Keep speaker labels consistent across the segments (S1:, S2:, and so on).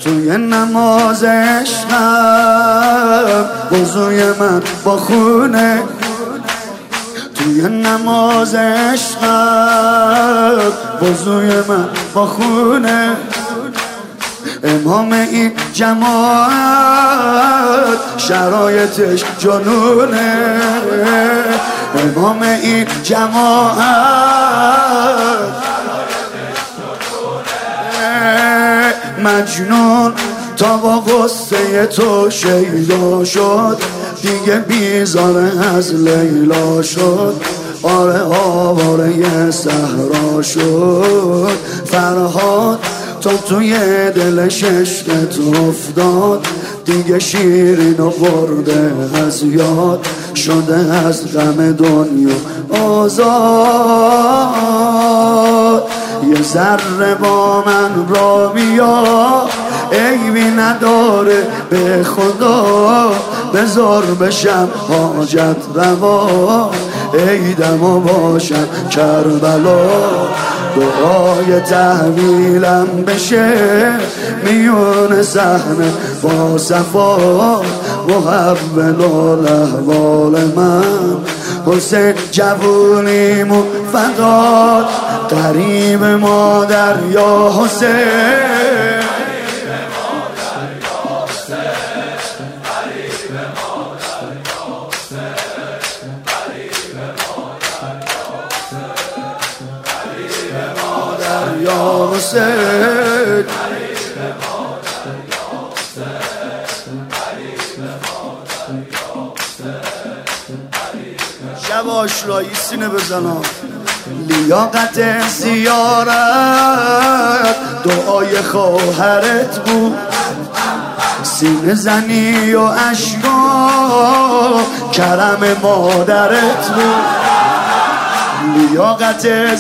S1: توی نماز عشقم وضوی من با خونه، توی نماز عشقم وضوی من با خونه. امام این جماعت شرایطش جنونه، امام این جماعت مجنون تا با غصه تو شیدا شد، دیگه بیزار از لیلا شد. آره آواره صحرا شد فرهاد تا توی دلش عشقت افتاد، دیگه شیرین و برده از یاد شده از غم دنیا آزاد. یه ذره با من را بیا عیبی نداره به خدا، بذار بشم حاجت روا عیدم و باشم کربلا. دعای تحویلم بشه میون صحنه با صفا، محول الاحوال من حسین جوونیمون فداد. قریب مادر یا حسین، یا حسین شب آشرایی سینه بزنم. لیاقت زیارت دعای خواهرت بود، سینه زنی و اشکا کرم مادرت بود. لیاقت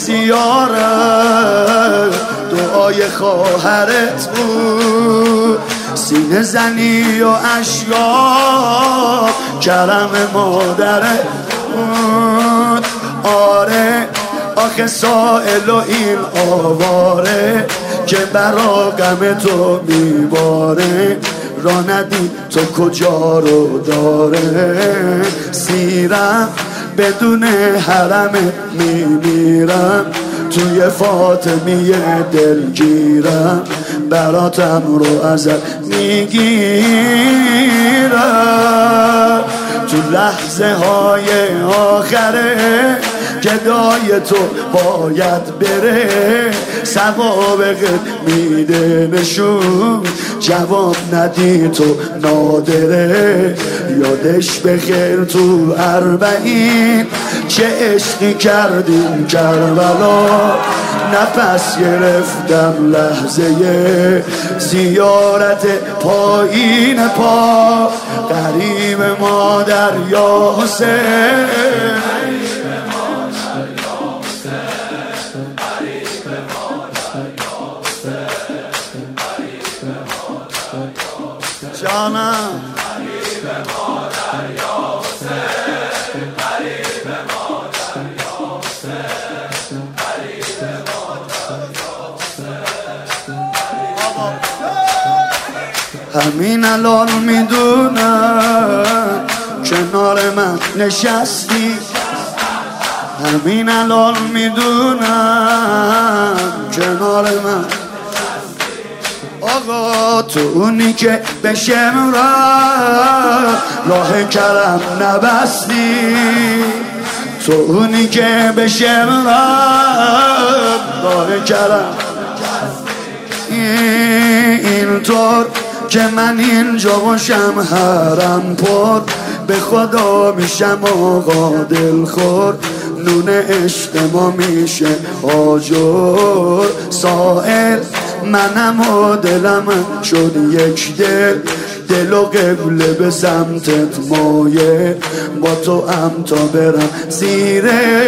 S1: زیارت دعای خواهرت بود، سینه زنی و اشکا کرم مادرت بود. آره آخه سائل و این آواره که برا غم تو میباره، را ندی تو کجا رو داره. سیرم بدون حرم میمیرم، توی فاطمیه دلگیرم، براتم رو ازت میگیرم. تو لحظه های آخره گدای تو باید بره، ثواب قد میده نشون، جواب ندی تو نادره. یادش بخیر تو اربعین چه عشقی کردیم کربلا، نفس گرفتم لحظه زیارت پایین پا. قریب مادر یا حسین، جانم همین الان میدونم کنار من نشستی، همین الان میدونم کنار من. آقا تو اونی که به شم راه کرم نبستی، تو اونی که به شم راه کرم اینطور که من اینجا باشم حرم پر، به خدا میشم آقا دلخور، نون عشق ما میشه آجر. سائل منم و دلم شد یک دل، دل و قبله به سمتت مایه، با تو هم تا برم زیر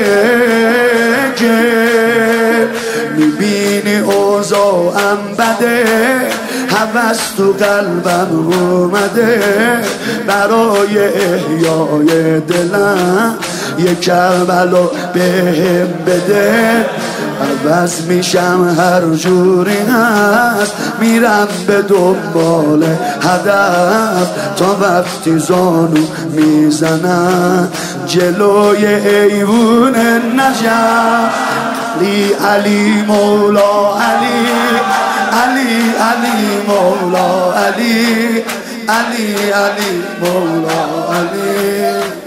S1: گل. میبینی اوضاعم بده، هوس تو قلبم اومده، برای احیای دلم یه کربلا بهم بده، عوض میشم هر جوری هست، میرم به دنبال هدف تا وقتی زانو میزنم جلوی ایوون نجف. علی علی مولا علی، علی علی مولا علی، علی علی مولا علی.